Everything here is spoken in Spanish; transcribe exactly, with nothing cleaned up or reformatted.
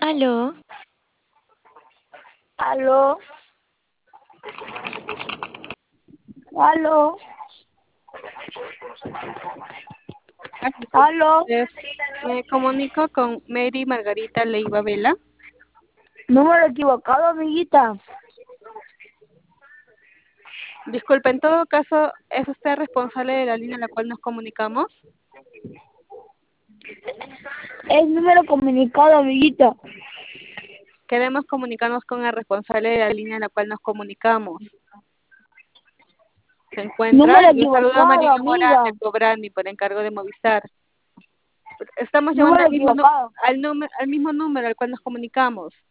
Aló, Aló, aló, Ah, disculpe, aló. es- me comunico con Mary Margarita Leiva Vela. Número equivocado, amiguita. Disculpe, en todo caso, ¿es usted responsable de la línea en la cual nos comunicamos? Es número comunicado, amiguita. Queremos comunicarnos con el responsable de la línea en la cual nos comunicamos. Se encuentra, Número le saluda equivocado, María Morán amiga. de Cobrani por encargo de Movistar. Estamos llamando Número al mismo, nu- equivocado. al, número, al mismo número al cual nos comunicamos.